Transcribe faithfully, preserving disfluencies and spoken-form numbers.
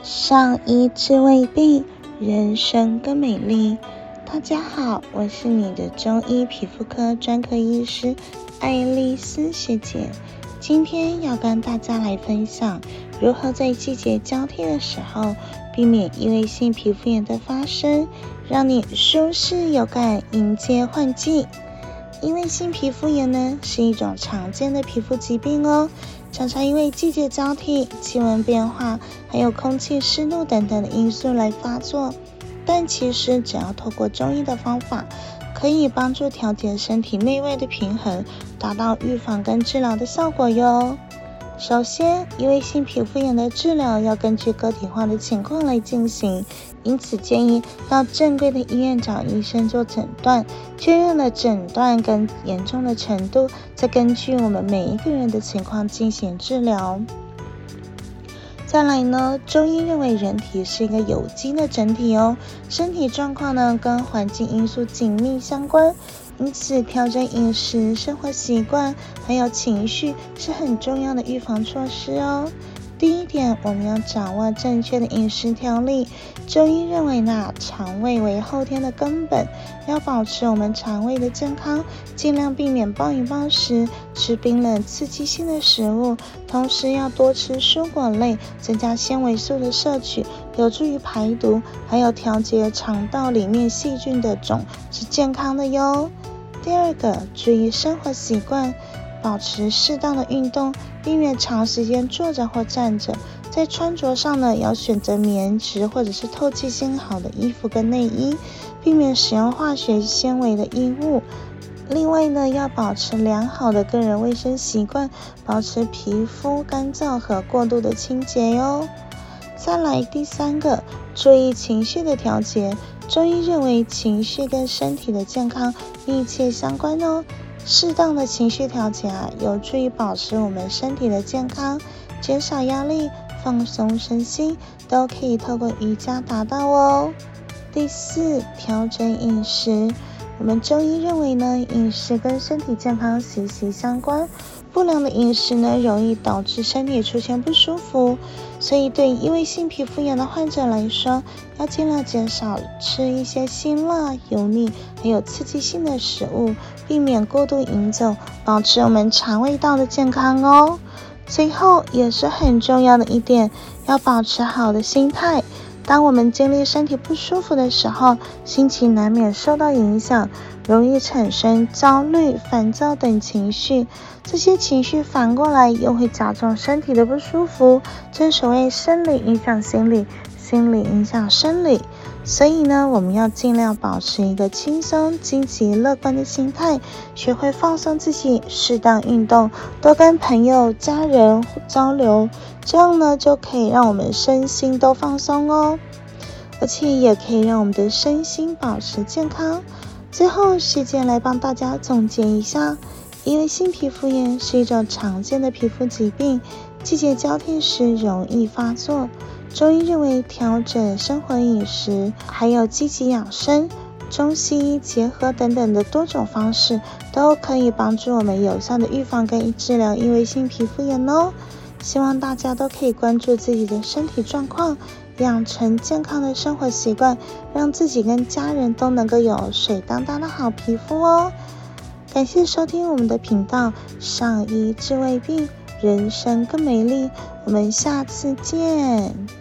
上医治未病，人生更美丽。大家好，我是你的中医皮肤科专科医师爱丽丝学姐。今天要跟大家来分享如何在季节交替的时候避免异位性皮肤炎的发生，让你舒适有感迎接换季。异位性皮肤炎呢是一种常见的皮肤疾病哦，常常因为季节交替、气温变化，还有空气湿度等等的因素来发作。但其实只要透过中医的方法，可以帮助调节身体内外的平衡，达到预防跟治疗的效果哟。首先，异位性皮肤炎的治疗要根据个体化的情况来进行，因此建议到正规的医院找医生做诊断，确认了诊断跟严重的程度，再根据我们每一个人的情况进行治疗。再来呢，中医认为人体是一个有机的整体哦，身体状况呢跟环境因素紧密相关，因此调整饮食、生活习惯还有情绪是很重要的预防措施哦。第一点，我们要掌握正确的饮食调理。中医认为呢，肠胃为后天的根本，要保持我们肠胃的健康，尽量避免暴饮暴食，吃冰冷刺激性的食物，同时要多吃蔬果类，增加纤维素的摄取，有助于排毒，还有调节肠道里面细菌的种，是健康的哟。第二个，注意生活习惯，保持适当的运动，避免长时间坐着或站着。在穿着上呢，要选择棉质或者是透气性好的衣服跟内衣，避免使用化学纤维的衣物。另外呢，要保持良好的个人卫生习惯，保持皮肤干燥和过度的清洁哟。再来第三个，注意情绪的调节。中医认为情绪跟身体的健康密切相关哦。适当的情绪调节啊，有助于保持我们身体的健康，减少压力，放松身心，都可以透过瑜伽达到哦。第四，调整饮食。我们中医认为呢，饮食跟身体健康息息相关，不良的饮食呢，容易导致身体出现不舒服，所以对异位性皮肤炎的患者来说，要尽量减少吃一些辛辣、油腻还有刺激性的食物，避免过度饮酒，保持我们肠胃道的健康哦。最后也是很重要的一点，要保持好的心态。当我们经历身体不舒服的时候，心情难免受到影响，容易产生焦虑、烦躁等情绪，这些情绪反过来又会加重身体的不舒服，正所谓生理影响心理，心理影响生理。所以呢，我们要尽量保持一个轻松、积极、乐观的心态，学会放松自己，适当运动，多跟朋友、家人交流，这样呢就可以让我们身心都放松哦，而且也可以让我们的身心保持健康。最后，学姐来帮大家总结一下，异位性皮肤炎是一种常见的皮肤疾病，季节交替时容易发作。中医认为调整生活饮食，还有积极养生、中西医结合等等的多种方式，都可以帮助我们有效的预防跟治疗异位性皮肤炎哦。希望大家都可以关注自己的身体状况，养成健康的生活习惯，让自己跟家人都能够有水当当的好皮肤哦。感谢收听我们的频道，上医治未病，人生更美丽。我们下次见。